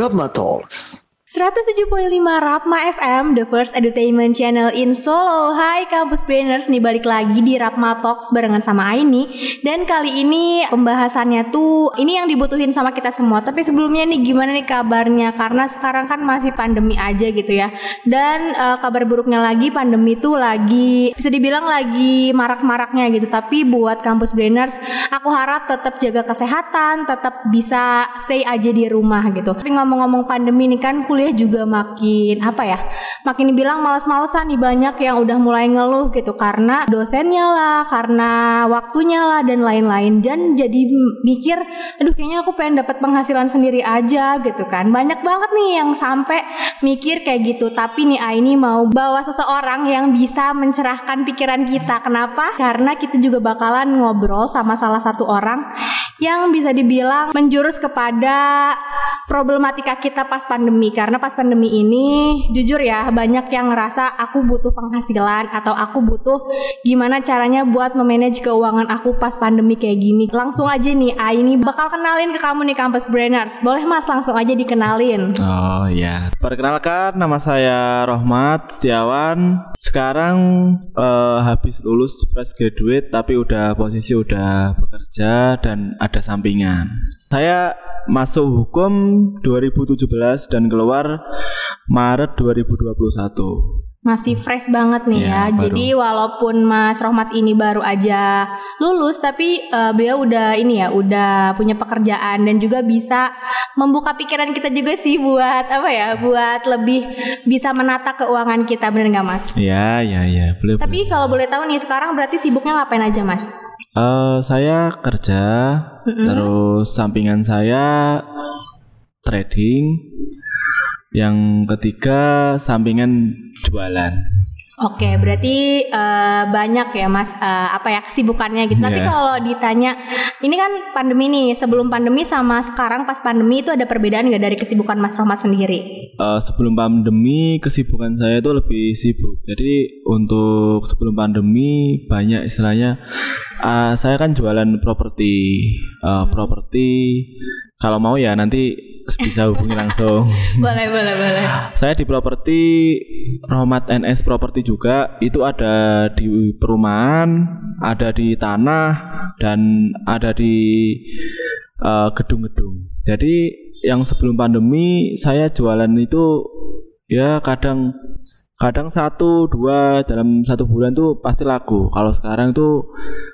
Rapma Talks. 107.5 Rapma FM, the first entertainment channel in Solo. Hai Kampus Brainers, nih balik lagi di Rapma Talks barengan sama Aini. Dan kali ini pembahasannya tuh, ini yang dibutuhin sama kita semua. Tapi sebelumnya nih, gimana nih kabarnya? Karena sekarang kan masih pandemi aja gitu ya. Dan kabar buruknya lagi, pandemi tuh lagi, bisa dibilang lagi marak-maraknya gitu. Tapi buat Kampus Brainers, aku harap tetap jaga kesehatan, tetap bisa stay aja di rumah gitu. Tapi ngomong-ngomong pandemi nih kan, kuliah juga makin makin dibilang malas-malesan nih, banyak yang udah mulai ngeluh gitu karena dosennya lah, karena waktunya lah dan lain-lain. Dan jadi mikir, aduh kayaknya aku pengen dapat penghasilan sendiri aja gitu kan. Banyak banget nih yang sampai mikir kayak gitu. Tapi nih Aini mau bawa seseorang yang bisa mencerahkan pikiran kita. Kenapa? Karena kita juga bakalan ngobrol sama salah satu orang yang bisa dibilang menjurus kepada problematika kita pas pandemi. Karena pas pandemi ini jujur ya, banyak yang ngerasa aku butuh penghasilan atau aku butuh gimana caranya buat memanage keuangan aku pas pandemi kayak gini. Langsung aja nih, Aini bakal kenalin ke kamu nih Campus Brainers. Boleh Mas langsung aja dikenalin? Oh ya, perkenalkan nama saya Rohmat Setiawan. Sekarang habis lulus fresh graduate, tapi posisi udah bekerja dan ada sampingan. Saya masuk hukum 2017 dan keluar Maret 2021. Masih fresh banget nih ya. Jadi walaupun Mas Rohmat ini baru aja lulus, tapi beliau udah udah punya pekerjaan dan juga bisa membuka pikiran kita juga sih buat buat lebih bisa menata keuangan kita, bener nggak Mas? Iya. Tapi kalau boleh tahu nih, sekarang berarti sibuknya ngapain aja Mas? Saya kerja, terus sampingan saya trading. Yang ketiga sampingan jualan. Oke, berarti banyak ya Mas kesibukannya gitu. Tapi kalau ditanya, ini kan pandemi nih, sebelum pandemi sama sekarang pas pandemi itu ada perbedaan nggak dari kesibukan Mas Rohmat sendiri? Sebelum pandemi kesibukan saya itu lebih sibuk. Jadi untuk sebelum pandemi banyak istilahnya, saya kan jualan properti. Kalau mau ya nanti bisa hubungi langsung. Boleh. Saya di properti Rohmat NS Property juga. Itu ada di perumahan, ada di tanah, dan ada di gedung-gedung. Jadi yang sebelum pandemi saya jualan itu ya kadang 1-2 dalam 1 bulan tuh pasti laku. Kalau sekarang tuh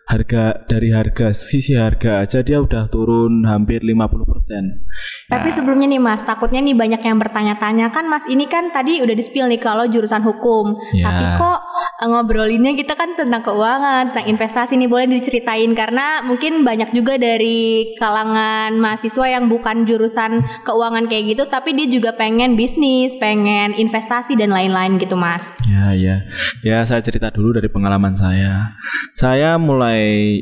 sisi harga aja dia udah turun hampir 50%. Tapi sebelumnya nih Mas, takutnya nih banyak yang bertanya-tanya, kan Mas ini kan tadi udah di-spill nih kalau jurusan hukum. Tapi kok ngobrolinnya kita kan tentang keuangan, tentang investasi nih, boleh diceritain karena mungkin banyak juga dari kalangan mahasiswa yang bukan jurusan keuangan kayak gitu, tapi dia juga pengen bisnis, pengen investasi dan lain-lain gitu Mas. Ya, saya cerita dulu dari pengalaman saya. Saya mulai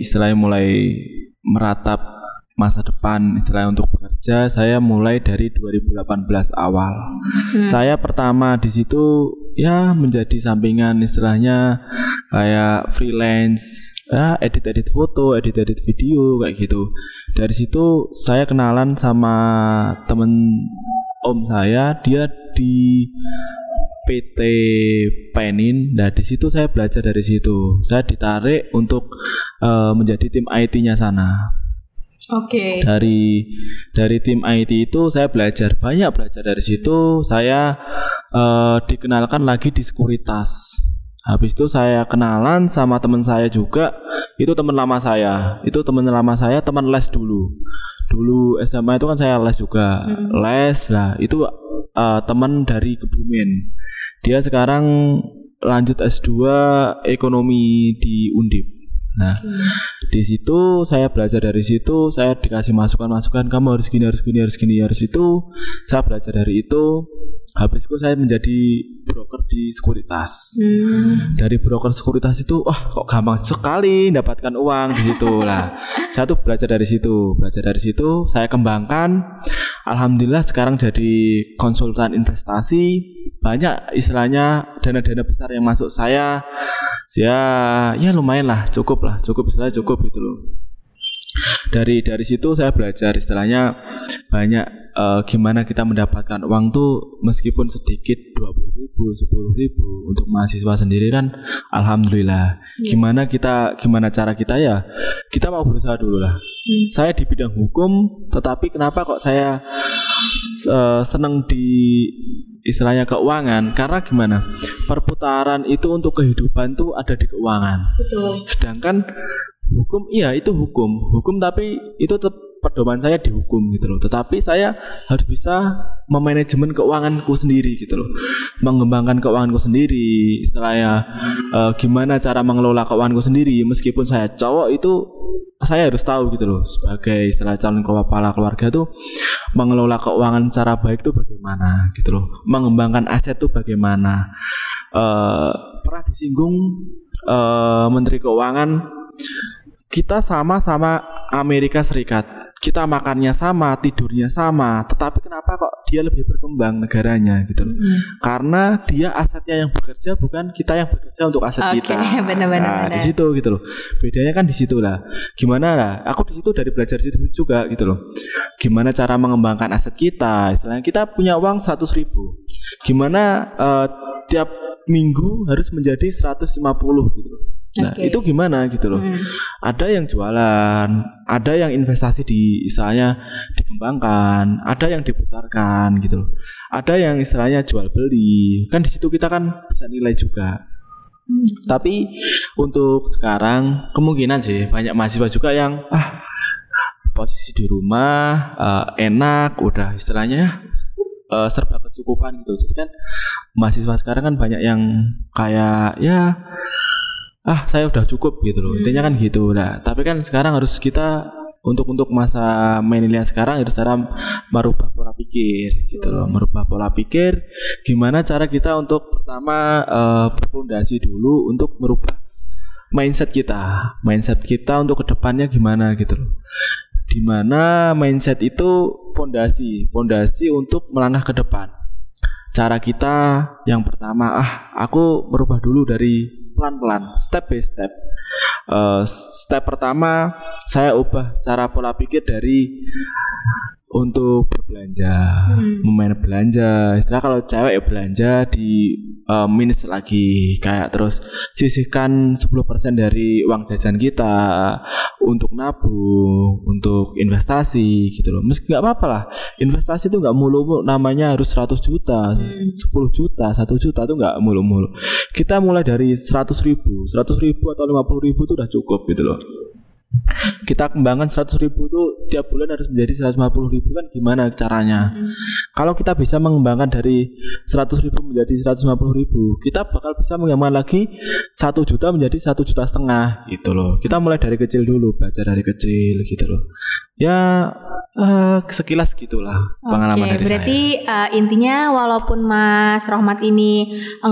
meratap masa depan untuk bekerja. Saya mulai dari 2018 awal. Saya pertama di situ ya menjadi sampingan, istilahnya kayak freelance, edit foto, edit video kayak gitu. Dari situ saya kenalan sama temen om saya, dia di PT Penin. Nah di situ saya belajar, dari situ saya ditarik untuk menjadi tim IT-nya sana. Oke. Dari tim IT itu saya belajar dari situ. Saya dikenalkan lagi di sekuritas. Habis itu saya kenalan sama teman saya juga. Itu teman lama saya. Teman les dulu. Dulu SMA itu kan saya les juga. Les lah. Itu teman dari Kebumen. Dia sekarang lanjut S2 ekonomi di Undip. Nah, di situ saya belajar, dari situ saya dikasih masukan, kamu harus gini, itu. Saya belajar dari itu. Habis itu saya menjadi broker di sekuritas. Dari broker sekuritas itu, kok gampang sekali mendapatkan uang di situ lah. Saya tuh belajar dari situ, saya kembangkan. Alhamdulillah sekarang jadi konsultan investasi. Banyak istilahnya dana-dana besar yang masuk saya. Ya lumayan lah, cukup gitu loh. Dari situ saya belajar istilahnya banyak gimana kita mendapatkan uang tuh meskipun sedikit 20.000, 10.000 untuk mahasiswa sendiri kan alhamdulillah. Gimana cara kita ya kita mau berusaha dulu lah. Saya di bidang hukum, tetapi kenapa kok saya senang di istilahnya keuangan? Karena gimana? Perputaran itu untuk kehidupan tuh ada di keuangan. Betul. Sedangkan hukum itu hukum tapi itu tetap pedoman saya di hukum gitu loh. Tetapi saya harus bisa memanajemen keuanganku sendiri gitu loh. Mengembangkan keuanganku sendiri. Istilahnya gimana cara mengelola keuanganku sendiri. Meskipun saya cowok itu saya harus tahu gitu loh. Sebagai istilah calon kepala keluarga tuh mengelola keuangan cara baik tuh bagaimana gitu loh. Mengembangkan aset tuh bagaimana. Pernah disinggung Menteri Keuangan, kita sama-sama Amerika Serikat. Kita makannya sama, tidurnya sama, tetapi kenapa kok dia lebih berkembang negaranya gitu loh? Karena dia asetnya yang bekerja, bukan kita yang bekerja untuk aset kita. Benar-benar. Di situ gitu loh. Bedanya kan di situ lah. Gimana lah? Aku di situ dari belajar situ juga gitu loh. Gimana cara mengembangkan aset kita? Istilahnya kita punya uang 100.000. Gimana tiap minggu harus menjadi 150 gitu loh. Nah itu gimana gitu loh. Ada yang jualan, ada yang investasi di istilahnya dikembangkan, ada yang diputarkan gitu loh. Ada yang istilahnya jual beli. Kan di situ kita kan bisa nilai juga. Tapi untuk sekarang kemungkinan sih banyak mahasiswa juga yang posisi di rumah enak, udah istilahnya serba kecukupan gitu. Jadi kan mahasiswa sekarang kan banyak yang kayak saya udah cukup gitu loh. Intinya kan gitu. Nah, tapi kan sekarang harus kita untuk masa milenial sekarang harus cara merubah pola pikir gitu loh. Merubah pola pikir gimana cara kita untuk pertama berfondasi dulu untuk merubah mindset kita. Mindset kita untuk kedepannya gimana gitu loh. Dimana mindset itu pondasi untuk melangkah ke depan. Cara kita yang pertama aku merubah dulu dari pelan-pelan, step by step. Step pertama saya ubah cara pola pikir dari untuk berbelanja, memain belanja. Istilah kalau cewek ya belanja di minus lagi, kayak terus sisihkan 10% dari uang jajan kita untuk nabung, untuk investasi gitu loh. Meski nggak apa-apa lah, investasi itu nggak mulu-mulu namanya harus 100 juta, 10 juta, 1 juta itu nggak mulu-mulu. Kita mulai dari 100.000 atau 50.000 itu udah cukup gitu loh. Kita kembangkan 100.000 tuh tiap bulan harus menjadi 150.000 kan gimana caranya? Kalau kita bisa mengembangkan dari 100.000 menjadi 150.000, kita bakal bisa mengembangkan lagi 1 juta menjadi 1,5 juta gitu loh. Kita mulai dari kecil dulu, belajar dari kecil gitu loh. Ya sekilas gitulah pengalaman dari berarti, saya. Berarti intinya walaupun Mas Rohmat ini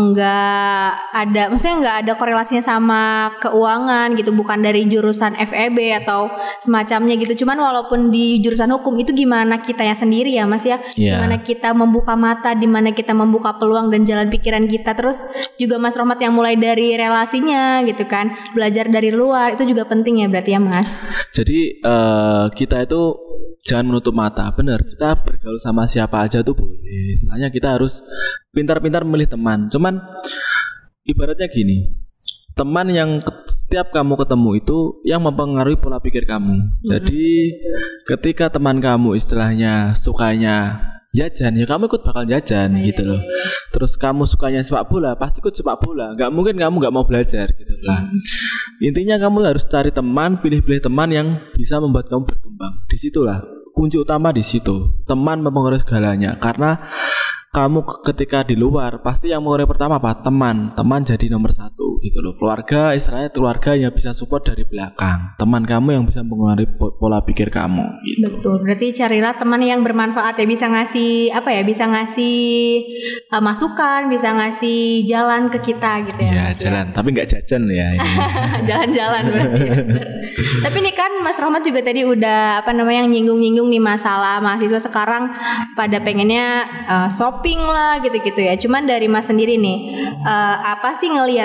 maksudnya enggak ada korelasinya sama keuangan gitu, bukan dari jurusan FEB atau semacamnya gitu. Cuman walaupun di jurusan hukum itu gimana kitanya sendiri ya Mas ya. Gimana kita membuka mata, dimana kita membuka peluang dan jalan pikiran kita. Terus juga Mas Rohmat yang mulai dari relasinya gitu kan, belajar dari luar itu juga penting ya berarti ya Mas. Jadi kita itu jangan menutup mata, benar. Kita bergaul sama siapa aja tuh boleh. Istilahnya kita harus pintar-pintar memilih teman. Cuman ibaratnya gini, teman yang setiap kamu ketemu itu yang mempengaruhi pola pikir kamu. Jadi ketika teman kamu istilahnya sukanya jajan, ya kamu ikut bakal jajan gitu loh. Terus kamu sukanya sepak bola, pasti ikut sepak bola. Gak mungkin kamu gak mau belajar gitu lah. Intinya kamu harus cari teman, pilih-pilih teman yang bisa membuat kamu berkembang. Disitulah kunci utama, di situ. Teman mempengaruhi segalanya. Karena kamu ketika di luar pasti yang mempengaruhi pertama apa? Teman jadi nomor 1 gitu loh. Keluarga, istilahnya keluarga yang bisa support dari belakang. Teman kamu yang bisa mempengaruhi pola pikir kamu gitu. Betul. Berarti carilah teman yang bermanfaat ya, bisa ngasih bisa ngasih masukan, bisa ngasih jalan ke kita gitu ya. Iya, jalan, tapi nggak jajan ya. Jalan-jalan berarti. Ya. Tapi nih kan Mas Rohmat juga tadi udah nyinggung-nyinggung nih masalah mahasiswa sekarang pada pengennya shopping lah gitu-gitu ya. Cuman dari Mas sendiri nih, apa sih ngelihatnya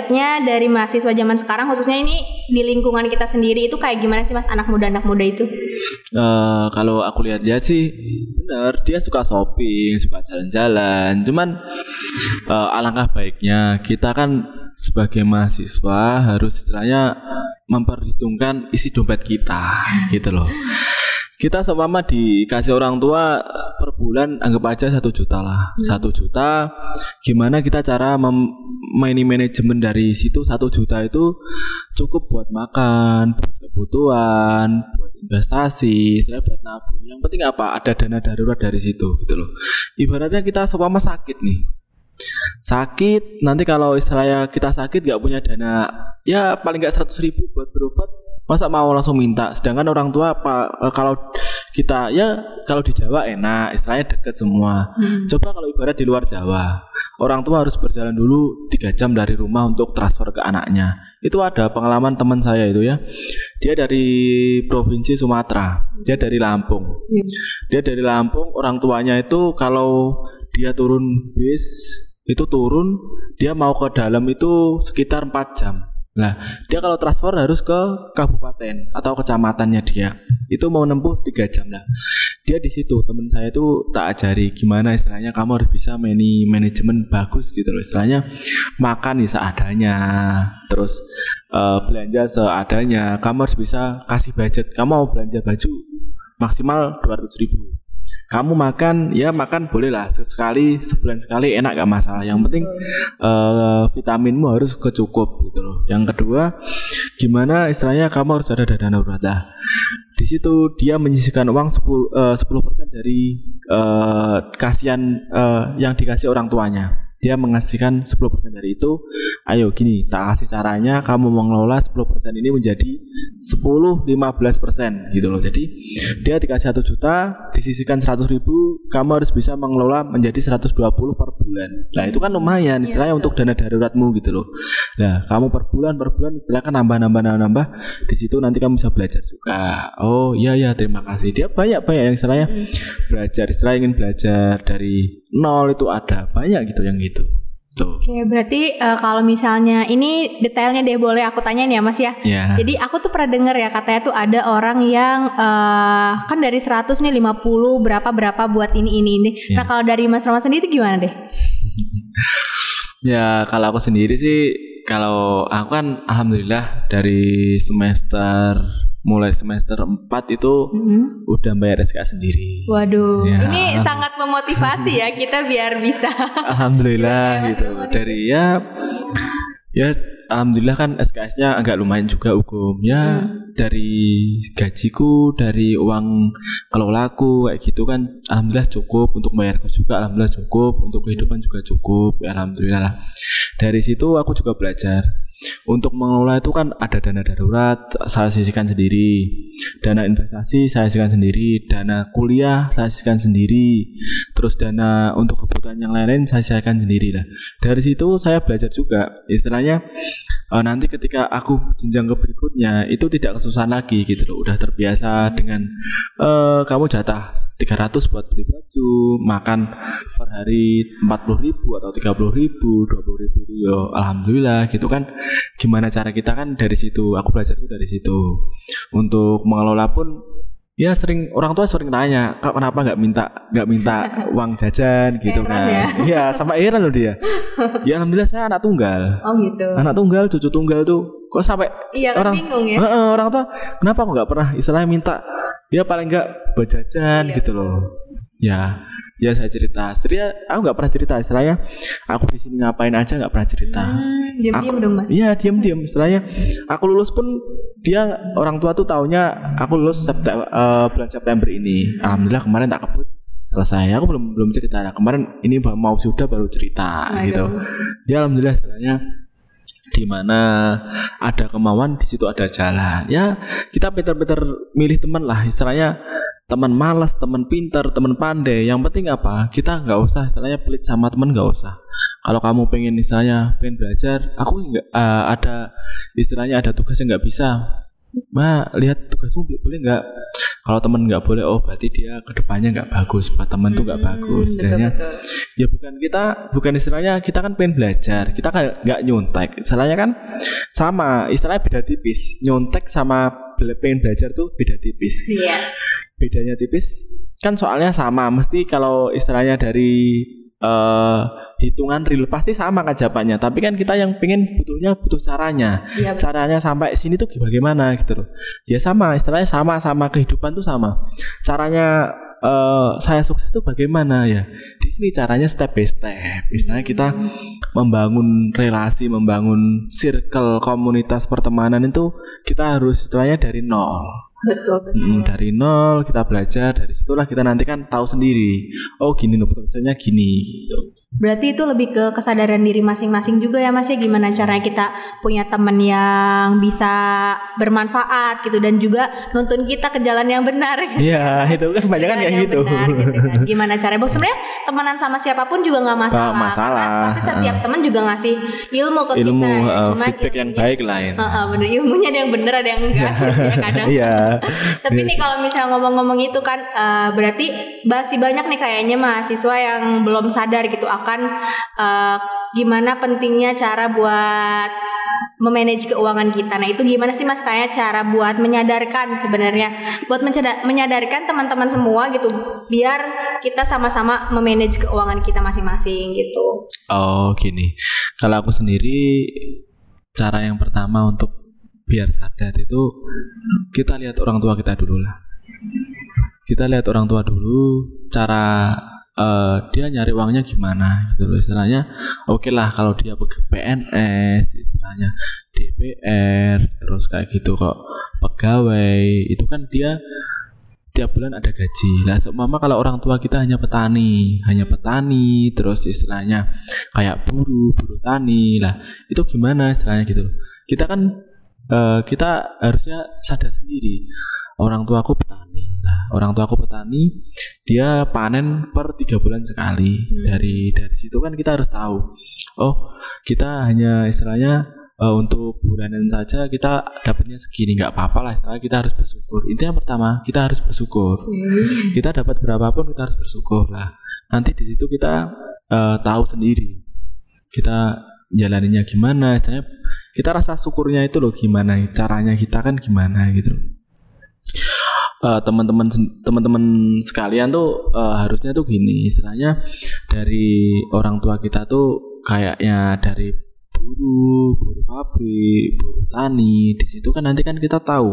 dari mahasiswa zaman sekarang, khususnya ini di lingkungan kita sendiri, itu kayak gimana sih Mas anak muda itu? Kalau aku lihat-lihat sih benar, dia suka shopping, suka jalan-jalan. Cuman alangkah baiknya kita kan sebagai mahasiswa harus istilahnya memperhitungkan isi dompet kita gitu loh. Kita seumpama dikasih orang tua per bulan anggap aja 1 juta lah. 1 juta, gimana kita cara manajemen dari situ 1 juta itu cukup buat makan, buat kebutuhan, buat investasi, setelah buat nabung. Yang penting apa? Ada dana darurat dari situ gitu loh. Ibaratnya kita seumpama sakit nih. Sakit, nanti kalau istilahnya kita sakit gak punya dana, ya paling gak 100.000 buat berobat, masa mau langsung minta? Sedangkan orang tua kalau kita ya kalau di Jawa enak, istilahnya deket semua. Coba kalau ibarat di luar Jawa, orang tua harus berjalan dulu 3 jam dari rumah untuk transfer ke anaknya. Itu ada pengalaman teman saya itu ya. Dia dari provinsi Sumatera, dia dari Lampung. Dia dari Lampung, orang tuanya itu kalau dia turun bis itu dia mau ke dalam itu sekitar 4 jam. Nah, dia kalau transfer harus ke kabupaten atau kecamatannya dia. Itu mau nempuh 3 jam lah. Dia di situ, teman saya itu tak ajari gimana istilahnya kamu harus bisa manajemen bagus gitu loh. Istilahnya makan seadanya, terus belanja seadanya. Kamu harus bisa kasih budget. Kamu mau belanja baju maksimal 200.000. Kamu makan boleh lah sebulan sekali enak gak masalah. Yang penting vitaminmu harus kecukup gitu loh. Yang kedua, gimana istilahnya kamu harus ada dana darurat lah. Di situ dia menyisihkan uang 10% dari yang dikasih orang tuanya. Dia mengasihkan 10% dari itu. Ayo gini, tak kasih caranya kamu mengelola 10% ini menjadi 10-15% gitu loh. Jadi dia dikasih 1 juta, disisihkan 100.000, kamu harus bisa mengelola menjadi 120 per bulan. Nah itu kan lumayan istilahnya untuk dana daruratmu gitu loh. Nah kamu per bulan istilahnya kan nambah. Di situ nanti kamu bisa belajar juga. Oh iya terima kasih. Dia banyak yang istilahnya belajar, ingin belajar dari nol itu ada banyak gitu yang gitu. Tuh. Oke, berarti kalau misalnya ini detailnya deh boleh aku tanyain ya Mas ya. Yeah. Jadi aku tuh pernah dengar ya katanya tuh ada orang yang kan dari 100 nih 50 berapa buat ini. Yeah. Nah kalau dari Mas Roman sendiri itu gimana deh? Ya kalau aku sendiri sih, kalau aku kan alhamdulillah dari mulai semester 4 itu udah bayar SKS sendiri. Waduh, ya. Ini sangat memotivasi ya kita biar bisa. Alhamdulillah gitu. Dari ya alhamdulillah kan SKS-nya agak lumayan juga Ugum. Ya dari gajiku, dari uang kelolaku kayak gitu kan alhamdulillah cukup untuk bayarku juga, alhamdulillah cukup untuk kehidupan juga cukup. Ya alhamdulillah lah. Dari situ aku juga belajar. Untuk mengelola itu kan ada dana darurat saya sisihkan sendiri, dana investasi saya sisihkan sendiri, dana kuliah saya sisihkan sendiri, terus dana untuk kebutuhan yang lain-lain saya sisihkan sendiri lah. Dari situ saya belajar juga istilahnya nanti ketika aku jenjang ke berikutnya itu tidak kesusahan lagi gitu loh. Udah terbiasa dengan kamu jatah 300 buat beli baju, makan per hari 40.000 atau 30.000, 20.000 itu ya alhamdulillah gitu kan. Gimana cara kita kan dari situ, aku belajarku dari situ. Untuk mengelola pun ya orang tua sering tanya, "Kak, kenapa nggak minta uang jajan gitu kan?" Iya, sama heran loh dia. Ya alhamdulillah saya anak tunggal. Oh gitu. Anak tunggal, cucu tunggal tuh kok sampai orang bingung ya. Orang tua kenapa kok nggak pernah istilahnya minta ya paling nggak buat jajan gitu loh. Ya saya cerita. Aku nggak pernah cerita istilahnya. Aku di sini ngapain aja nggak pernah cerita. Diam-diam dong Mas. Iya diam-diam. Istilahnya aku lulus pun orang tua tuh taunya aku lulus bulan September ini. Alhamdulillah kemarin tak kebut selesai. Aku belum cerita. Nah, kemarin ini mau sudah baru cerita gitu. Ya alhamdulillah istilahnya di mana ada kemauan di situ ada jalan. Ya kita pintar-pintar milih teman lah istilahnya. Teman malas, teman pintar, teman pandai. Yang penting apa? Kita nggak usah istilahnya pelit sama teman, nggak usah. Kalau kamu pengen belajar, aku nggak ada istilahnya ada tugas yang nggak bisa. Lihat tugasmu boleh nggak? Kalau teman nggak boleh, oh berarti dia kedepannya nggak bagus, buat teman tuh nggak bagus. Istilahnya ya bukan istilahnya kita kan pengen belajar, kita kan nggak nyontek. Istilahnya kan sama, istilahnya beda tipis. Nyontek sama pengen belajar tuh beda tipis. Iya. Bedanya tipis kan soalnya sama, mesti kalau istilahnya dari hitungan real pasti sama kan jawabannya, tapi kan kita yang butuh caranya. Iya, caranya sampai sini tuh bagaimana gitu loh. Ya sama, istilahnya sama kehidupan tuh sama. Caranya saya sukses tuh bagaimana ya? Di sini caranya step by step. Misalnya kita membangun relasi, membangun circle komunitas pertemanan itu kita harus istilahnya dari nol. Betul. Dari nol kita belajar, dari situlah kita nanti kan tahu sendiri. Oh gini loh prosesnya gini gitu. Berarti itu lebih ke kesadaran diri masing-masing juga ya Mas ya, gimana caranya kita punya teman yang bisa bermanfaat gitu dan juga nuntun kita ke jalan yang benar. Iya, itu kan banyak kan kayak gitu. Benar, gitu kan. Gimana caranya? Sebenarnya temenan sama siapapun juga nggak masalah. Masalah. Pasti setiap teman juga ngasih ilmu ke kita. Cuma feedback yang baik lain. Bener, ilmunya ada yang benar ada yang enggak. Kadang. Iya. Tapi nih kalau misalnya ngomong-ngomong itu kan berarti masih banyak nih kayaknya mahasiswa yang belum sadar gitu akan gimana pentingnya cara buat memanage keuangan kita. Nah itu gimana sih Mas kayak cara buat menyadarkan sebenarnya, buat menyadarkan teman-teman semua gitu, biar kita sama-sama memanage keuangan kita masing-masing gitu. Oh gini, kalau aku sendiri cara yang pertama untuk biar sadar itu kita lihat orang tua kita dulu lah. Kita lihat orang tua dulu, cara dia nyari uangnya gimana gitu loh. Istilahnya oke lah kalau dia PNS, istilahnya DPR, terus kayak gitu kok pegawai, itu kan dia tiap bulan ada gaji. Lah seumpama kalau orang tua kita hanya petani, terus istilahnya kayak buruh tani lah, itu gimana istilahnya gitu loh. Kita kan kita harusnya sadar sendiri. Orang tuaku petani. Nah, orang tuaku petani, dia panen per 3 bulan sekali. Dari situ kan kita harus tahu. Oh, kita hanya istilahnya untuk bulanan saja kita dapatnya segini, nggak apa-apa lah. Istilahnya kita harus bersyukur. Itu yang pertama, kita harus bersyukur. Kita dapat berapapun kita harus bersyukur lah. Nanti di situ kita tahu sendiri. Kita jalaninya gimana, istilahnya kita rasa syukurnya itu loh gimana, caranya kita kan gimana gitu. Teman-teman sekalian tuh harusnya tuh gini, istilahnya dari orang tua kita tuh kayaknya dari buruh pabrik, buruh tani, di situ kan nanti kan kita tahu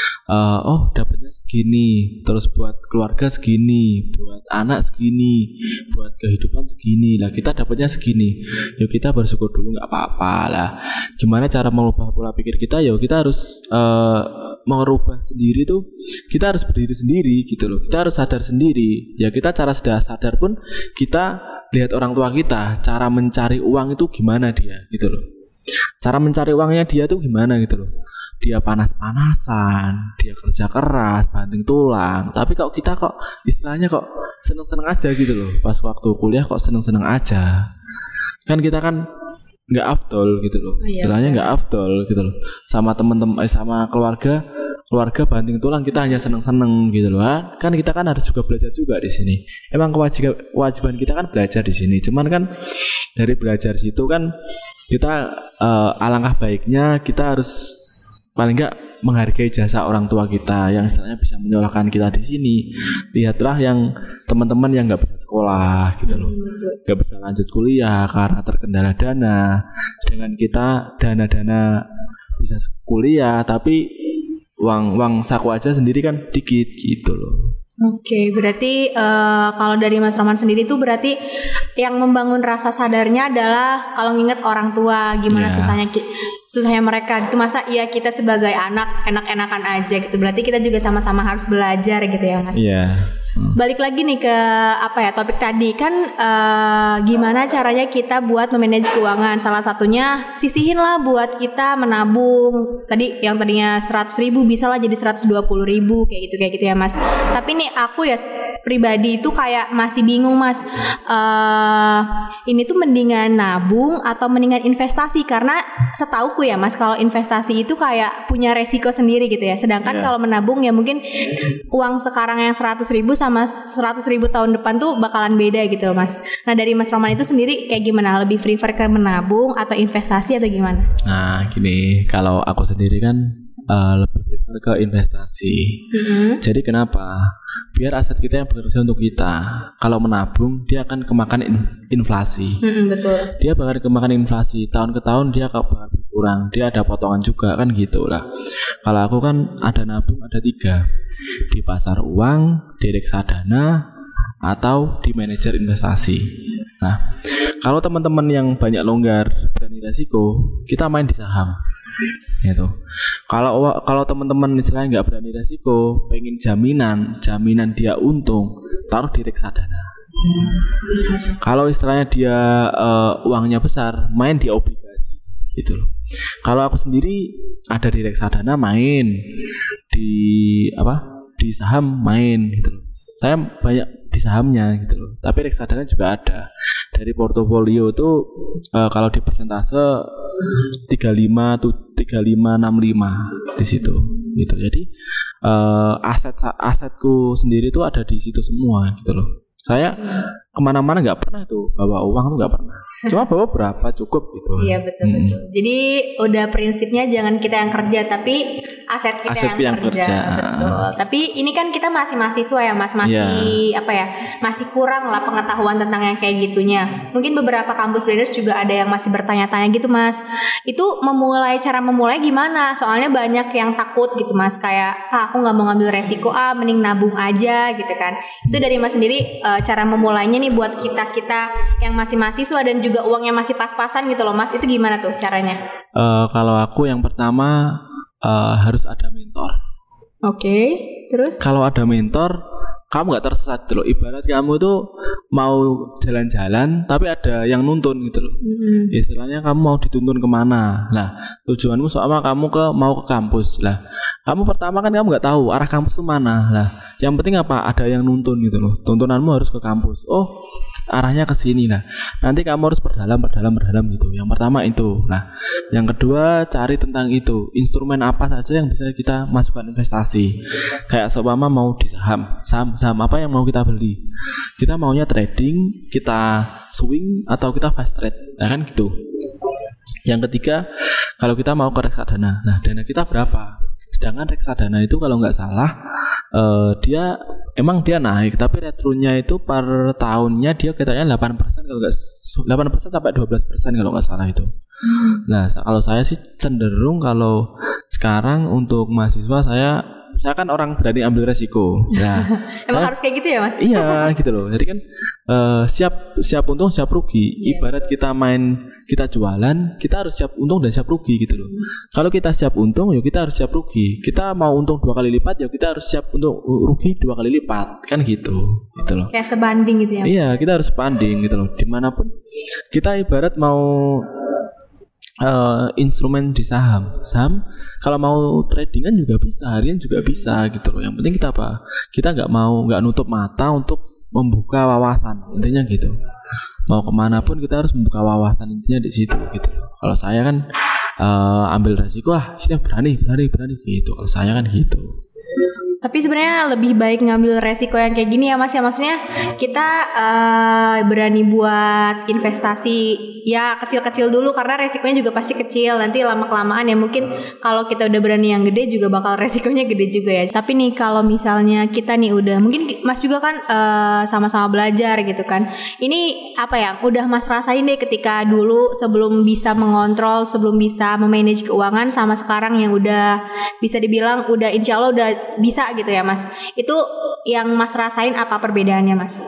oh dapatnya segini, terus buat keluarga segini, buat anak segini, buat kehidupan segini lah, kita dapatnya segini. Yuk kita bersyukur dulu, nggak apa-apa lah. Gimana cara mengubah pola pikir kita? Yuk kita harus merubah sendiri tuh, kita harus berdiri sendiri gitu loh. Kita harus sadar sendiri. Ya kita cara sudah sadar pun kita lihat orang tua kita, cara mencari uang itu gimana dia gitu loh. Cara mencari uangnya dia tuh gimana gitu loh. Dia panas-panasan, dia kerja keras, banting tulang. Tapi kok kita kok istilahnya kok seneng-seneng aja gitu loh. Pas waktu kuliah kok seneng-seneng aja. Kan kita kan nggak afdol gitu loh. Istilahnya nggak afdol gitu loh. Sama teman-teman, sama keluarga banting tulang kita hanya seneng-seneng gitu loh. Kan kita kan harus juga belajar juga di sini. Emang kewajiban kita kan belajar di sini. Cuman kan dari belajar situ kan kita alangkah baiknya kita harus paling nggak menghargai jasa orang tua kita yang istilahnya bisa menyolahkan kita di sini. Lihatlah yang teman-teman yang nggak bisa sekolah gitu loh, nggak bisa lanjut kuliah karena terkendala dana. Dengan kita dana bisa kuliah tapi uang saku aja sendiri kan dikit gitu loh. Oke, berarti kalau dari Mas Roman sendiri tuh berarti yang membangun rasa sadarnya adalah kalau nginget orang tua gimana susahnya mereka gitu. Masa iya kita sebagai anak enak-enakan aja gitu. Berarti kita juga sama-sama harus belajar gitu ya Mas. Iya. Balik lagi nih ke topik tadi kan gimana caranya kita buat memanage keuangan. Salah satunya sisihin lah buat kita menabung. Tadi yang tadinya 100.000 bisa lah jadi 120.000 kayak gitu ya Mas. Tapi nih aku ya pribadi itu kayak masih bingung Mas, ini tuh mendingan nabung atau mendingan investasi, karena setauku ya Mas, kalau investasi itu kayak punya resiko sendiri gitu ya, sedangkan kalau menabung ya mungkin uang sekarang yang 100.000 sama 100.000 tahun depan tuh bakalan beda gitu loh Mas. Nah dari Mas Roman itu sendiri kayak gimana, lebih prefer ke menabung atau investasi atau gimana? Nah gini, kalau aku sendiri kan lebih prefer ke investasi. Jadi kenapa? Biar aset kita yang bekerja untuk kita. Kalau menabung dia akan kemakan inflasi. Betul. Dia bakal kemakan inflasi, tahun ke tahun dia akan berkurang. Dia ada potongan juga kan gitulah. Kalau aku kan ada nabung, ada 3 di pasar uang, di reksadana, atau di manajer investasi. Nah, kalau teman-teman yang banyak longgar berani resiko, kita main di saham. Gitu. Kalau teman-teman istilahnya nggak berani resiko, pengen jaminan dia untung, taruh di reksadana. Kalau istilahnya dia uangnya besar, main di obligasi, gitu loh. Kalau aku sendiri ada di reksadana main, di saham main, gitu loh. Saya banyak di sahamnya gitu loh. Tapi reksadana juga ada. Dari portofolio itu kalau di persentase 35 65 di situ gitu. Jadi asetku sendiri itu ada di situ semua gitu loh. Saya kemana-mana nggak pernah tuh bawa uang tuh nggak pernah. Cuma bawa berapa cukup gitu. Iya betul. Jadi udah prinsipnya jangan kita yang kerja tapi aset kita yang kerja. Betul. Tapi ini kan kita masih mahasiswa ya Mas, masih masih kurang lah pengetahuan tentang yang kayak gitunya. Mungkin beberapa kampus Brainers juga ada yang masih bertanya-tanya gitu Mas. Itu cara memulai gimana? Soalnya banyak yang takut gitu Mas, kayak aku nggak mau ngambil resiko, mending nabung aja gitu kan. Itu dari Mas sendiri cara memulainya nih buat kita yang masih mahasiswa dan juga uangnya masih pas-pasan gitu loh Mas, itu gimana tuh caranya? Kalau aku yang pertama harus ada mentor. Oke, terus? Kalau ada mentor, kamu nggak tersesat gitu loh. Ibarat kamu tuh mau jalan-jalan tapi ada yang nuntun gitu loh. Istilahnya kamu mau dituntun kemana. Nah tujuanmu soalnya kamu mau ke kampus lah. Kamu pertama kan kamu nggak tahu arah kampus itu mana lah. Yang penting apa? Ada yang nuntun gitu loh. Tuntunanmu harus ke kampus. Oh arahnya ke sini lah. Nanti kamu harus berdalam gitu. Yang pertama itu. Nah yang kedua cari tentang itu. Instrumen apa saja yang bisa kita masukkan investasi. Kayak seumpama mau di saham apa yang mau kita beli. Kita maunya trading, kita swing atau kita fast trade. Nah kan gitu. Yang ketiga kalau kita mau ke reksadana. Nah dana kita berapa? Sedangkan reksadana itu kalau nggak salah dia naik, tapi returunnya itu per tahunnya dia katanya 8% kalau nggak 8% sampai 12% kalau nggak salah itu. Nah kalau saya sih cenderung kalau sekarang untuk mahasiswa saya kan orang berani ambil resiko. Nah, emang harus kayak gitu ya Mas? Iya gitu loh. Jadi kan siap untung siap rugi. Ibarat kita jualan, kita harus siap untung dan siap rugi gitu loh. Kalau kita siap untung, ya kita harus siap rugi. Kita mau untung 2 kali lipat, ya kita harus siap untuk rugi 2 kali lipat. Kan gitu loh. Kayak sebanding gitu ya? Iya, kita harus banding gitu loh. Dimanapun kita ibarat mau instrumen di saham kalau mau tradingan juga bisa, harian juga bisa gitu loh. Yang penting kita kita nggak nutup mata untuk membuka wawasan, intinya gitu. Mau kemana pun kita harus membuka wawasan, intinya di situ gitu loh. Kalau saya kan ambil resiko lah, berani gitu. Kalau saya kan gitu. Tapi sebenarnya lebih baik ngambil resiko yang kayak gini ya Mas ya. Maksudnya kita berani buat investasi ya kecil-kecil dulu, karena resikonya juga pasti kecil. Nanti lama-kelamaan ya mungkin kalau kita udah berani yang gede juga bakal resikonya gede juga ya. Tapi nih kalau misalnya kita nih udah, mungkin Mas juga kan sama-sama belajar gitu kan. Ini apa ya, udah Mas rasain deh ketika dulu sebelum bisa mengontrol, sebelum bisa memanage keuangan, sama sekarang yang udah bisa dibilang udah insya Allah udah bisa gitu ya Mas. Itu yang Mas rasain apa perbedaannya Mas?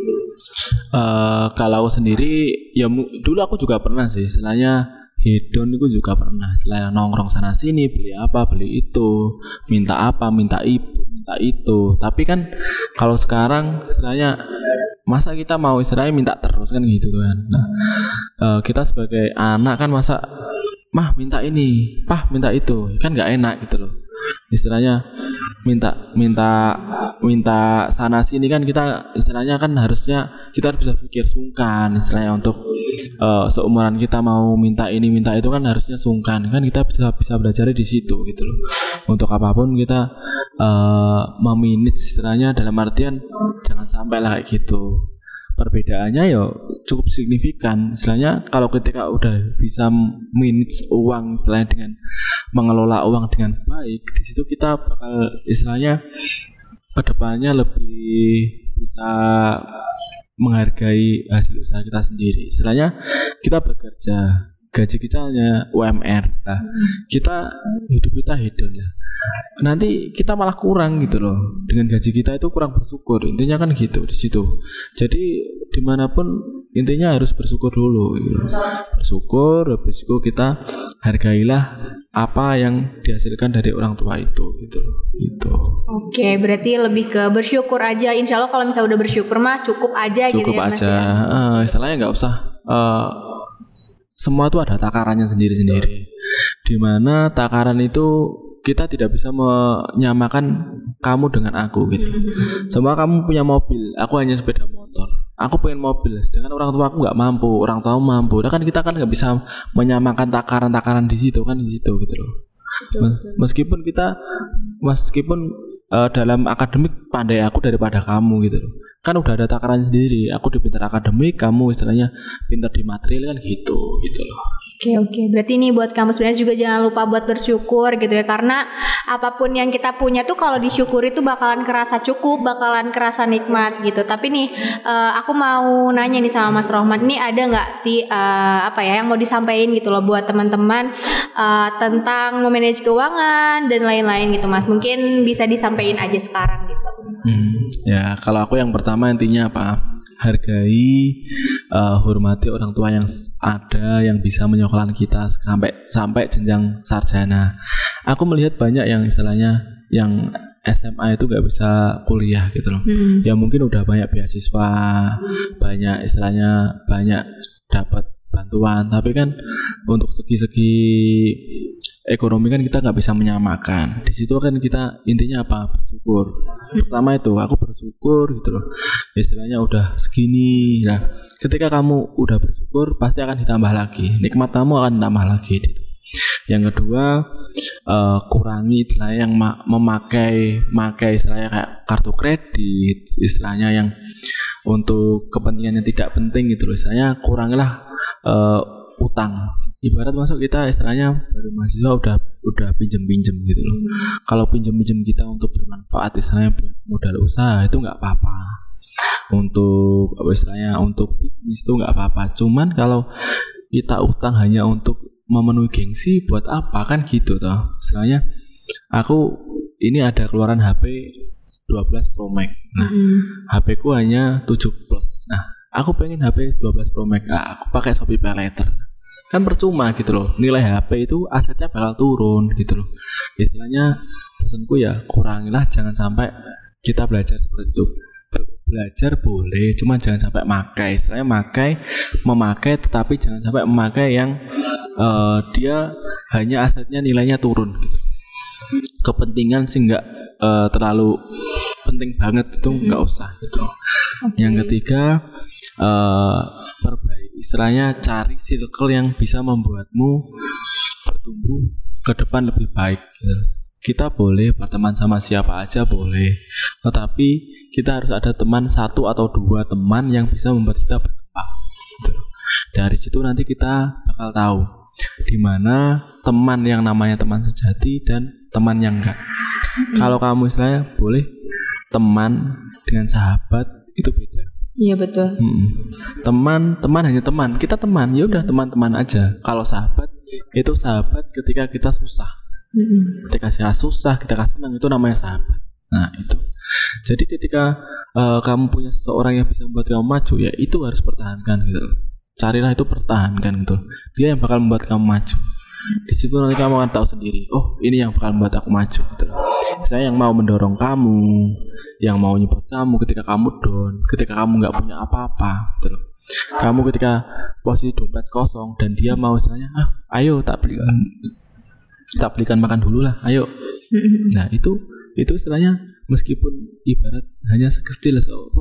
Kalau sendiri ya dulu aku juga pernah sih, istilahnya hedon itu juga pernah, istilahnya nongkrong sana sini, beli apa beli itu, minta apa minta itu. Tapi kan kalau sekarang istilahnya masa kita mau istilahnya minta terus kan gitu kan. Nah kita sebagai anak kan masa mah minta ini, pah minta itu, kan nggak enak gitu loh. Istilahnya minta minta sana sini kan kita istilahnya kan harusnya kita harus bisa pikir sungkan istilahnya untuk seumuran kita mau minta ini minta itu kan harusnya sungkan kan kita bisa belajar di situ gitu loh. Untuk apapun kita memanage istilahnya dalam artian jangan sampai lah kayak gitu. Perbedaannya ya cukup signifikan istilahnya kalau ketika udah bisa manage uang istilahnya dengan mengelola uang dengan baik, di situ kita bakal istilahnya kedepannya lebih bisa menghargai hasil usaha kita sendiri. Istilahnya kita bekerja, gaji kita hanya UMR, nah, kita hidup kita hedon ya. Nanti kita malah kurang gitu loh. Dengan gaji kita itu kurang bersyukur. Intinya kan gitu di situ. Jadi dimanapun intinya harus bersyukur dulu gitu. Bersyukur, habis itu kita hargailah apa yang dihasilkan dari orang tua itu gitu loh. Gitu. Oke, berarti lebih ke bersyukur aja. Insya Allah kalau misalnya udah bersyukur mah cukup aja cukup gitu ya Mas aja. Istilahnya nggak usah semua itu ada takarannya sendiri-sendiri. Dimana takaran itu kita tidak bisa menyamakan kamu dengan aku gitu. Semua kamu punya mobil, aku hanya sepeda motor. Aku pengen mobil, sedangkan orang tua aku nggak mampu, orang tua mampu. Nah kan kita kan nggak bisa menyamakan takaran-takaran di situ kan di situ gitu loh. Meskipun dalam akademik pandai aku daripada kamu gitu loh. Kan udah ada takaran sendiri. Aku di pintar akademik, kamu istilahnya pintar di material kan gitu loh. Oke. Berarti ini buat kamu sebenarnya juga jangan lupa buat bersyukur gitu ya. Karena apapun yang kita punya tuh kalau disyukuri tuh bakalan kerasa cukup, bakalan kerasa nikmat gitu. Tapi nih aku mau nanya nih sama Mas Rohman, ini ada nggak sih yang mau disampaikan gitu loh buat teman-teman tentang memanage keuangan dan lain-lain gitu Mas. Mungkin bisa disampaikan aja sekarang gitu. Ya kalau aku yang pertama intinya apa? Hargai, hormati orang tua yang ada yang bisa menyekolahkan kita sampai jenjang sarjana. Aku melihat banyak yang istilahnya yang SMA itu nggak bisa kuliah gitu loh. Ya mungkin udah banyak beasiswa, banyak istilahnya banyak dapat bantuan, tapi kan untuk segi-segi ekonomi kan kita nggak bisa menyamakan. Di situ kan kita intinya apa? Bersyukur. Pertama itu aku bersyukur gitu loh. Istilahnya udah segini. Nah, ketika kamu udah bersyukur pasti akan ditambah lagi. Nikmat kamu akan ditambah lagi gitu. Yang kedua, kurangi istilahnya yang memakai istilahnya kayak kartu kredit, istilahnya yang untuk kepentingan yang tidak penting gitu loh. Istilahnya kurangilah utang. Ibarat masuk kita istilahnya baru mahasiswa udah pinjem gitu loh. Kalau pinjem kita untuk bermanfaat istilahnya buat modal usaha itu nggak apa-apa. Untuk istilahnya untuk bisnis itu nggak apa-apa. Cuman kalau kita utang hanya untuk memenuhi gengsi buat apa kan gitu toh. Istilahnya aku ini ada keluaran HP 12 Pro Max. Nah, HP ku hanya 7 Plus. Nah, aku pengen HP 12 Pro Max. Nah, aku pakai Shopee Paylater. Kan percuma gitu loh. Nilai HP itu asetnya bakal turun gitu loh. Istilahnya pesanku ya kurangilah, jangan sampai kita belajar seperti itu. Belajar boleh, cuma jangan sampai istilahnya memakai tetapi jangan sampai memakai yang dia hanya asetnya nilainya turun gitu. Kepentingan sih nggak terlalu penting banget, itu nggak usah gitu. Yang ketiga, perbaiki istilahnya cari circle yang bisa membuatmu bertumbuh ke depan lebih baik gitu. Kita boleh berteman sama siapa aja boleh, tetapi kita harus ada teman 1 atau 2 teman yang bisa membuat kita berkembang gitu. Dari situ nanti kita bakal tahu di mana teman yang namanya teman sejati dan teman yang enggak. Kalau kamu istilahnya boleh teman dengan sahabat itu beda. Iya betul. Teman hanya teman. Kita teman, ya udah teman-teman aja. Kalau sahabat itu sahabat ketika kita susah. Ketika saya susah, kita senang, itu namanya sahabat. Nah itu. Jadi ketika kamu punya seseorang yang bisa membuat kamu maju, ya itu harus pertahankan gitu. Carilah itu, pertahankan gitu. Dia yang bakal membuat kamu maju. Di situ nanti kamu akan tahu sendiri. Oh ini yang bakal membuat aku maju gitu. Saya yang mau mendorong kamu, yang mau nyebut kamu ketika kamu down, ketika kamu nggak punya apa-apa gitu loh. Kamu ketika posisi dompet kosong dan dia mau istilahnya, ayo tak belikan makan dulu lah, ayo. Nah itu itu istilahnya meskipun ibarat hanya sekecil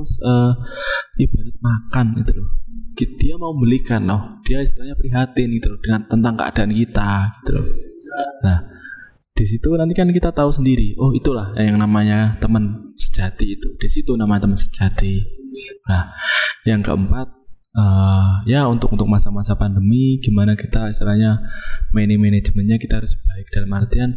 ibarat makan gitu loh, dia mau belikan loh, dia istilahnya prihatin gitu loh dengan tentang keadaan kita gitu loh. Nah di situ nanti kan kita tahu sendiri, oh itulah yang namanya teman sejati itu, di situ namanya teman sejati. Nah yang keempat, ya untuk masa-masa pandemi gimana kita istilahnya manajemennya kita harus baik, dalam artian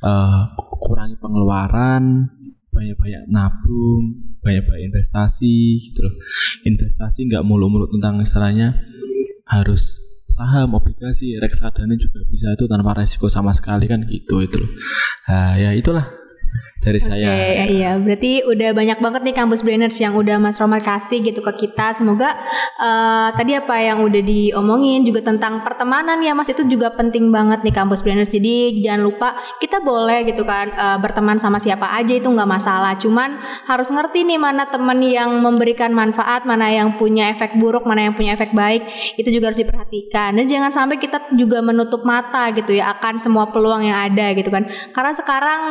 kurangi pengeluaran, banyak-banyak nabung, banyak-banyak investasi gitu loh. Investasi nggak mulu-mulu tentang istilahnya harus saham, obligasi, reksadana juga bisa itu tanpa resiko sama sekali kan gitu itu loh. Nah, ya itulah dari saya. Iya, berarti udah banyak banget nih Kampus Brainers yang udah Mas Romat kasih gitu ke kita. Semoga tadi apa yang udah diomongin juga tentang pertemanan ya Mas, itu juga penting banget nih Kampus Brainers. Jadi jangan lupa kita boleh gitu kan berteman sama siapa aja itu nggak masalah. Cuman harus ngerti nih mana teman yang memberikan manfaat, mana yang punya efek buruk, mana yang punya efek baik. Itu juga harus diperhatikan. Dan jangan sampai kita juga menutup mata gitu ya akan semua peluang yang ada gitu kan. Karena sekarang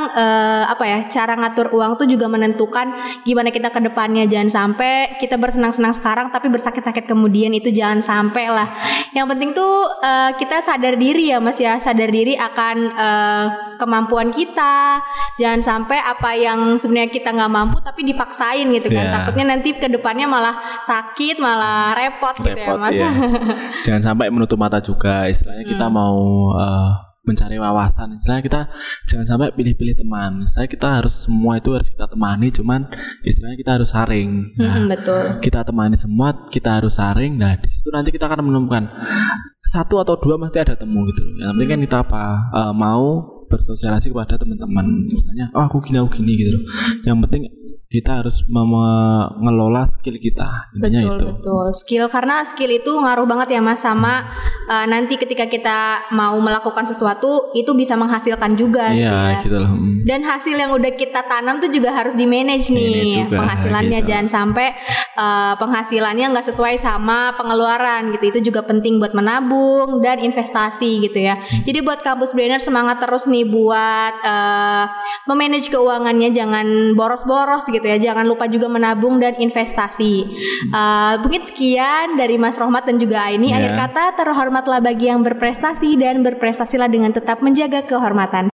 cara ngatur uang tuh juga menentukan gimana kita ke depannya. Jangan sampai kita bersenang-senang sekarang tapi bersakit-sakit kemudian, itu jangan sampai lah. Yang penting tuh kita sadar diri ya Mas ya, sadar diri akan kemampuan kita. Jangan sampai apa yang sebenarnya kita nggak mampu tapi dipaksain gitu kan. Takutnya nanti ke depannya malah sakit, malah repot gitu ya Mas. Jangan sampai menutup mata juga, istilahnya kita mau mencari wawasan, istilahnya kita jangan sampai pilih-pilih teman. Istilahnya kita harus semua itu harus kita temani, cuman istilahnya kita harus saring. Nah, betul. Kita temani semua, kita harus saring. Nah, di situ nanti kita akan menemukan satu atau dua mesti ada temu gitu loh. Yang penting kan kita mau bersosialisasi kepada teman-teman. Misalnya, aku gini gitu loh. Yang penting kita harus mengelola skill kita. Intinya betul. Skill, karena skill itu ngaruh banget ya Mas sama nanti ketika kita mau melakukan sesuatu itu bisa menghasilkan juga gitu loh. Dan hasil yang udah kita tanam tuh juga harus di-manage nih juga, penghasilannya gitu. Jangan sampai penghasilannya nggak sesuai sama pengeluaran gitu. Itu juga penting buat menabung dan investasi gitu ya. Jadi buat Kampus Brainer semangat terus nih buat memanage keuangannya, jangan boros-boros gitu ya. Jangan lupa juga menabung dan investasi. Mungkin sekian dari Mas Rohmat dan juga Aini. Akhir kata, terhormatlah bagi yang berprestasi dan berprestasilah dengan tetap menjaga kehormatan.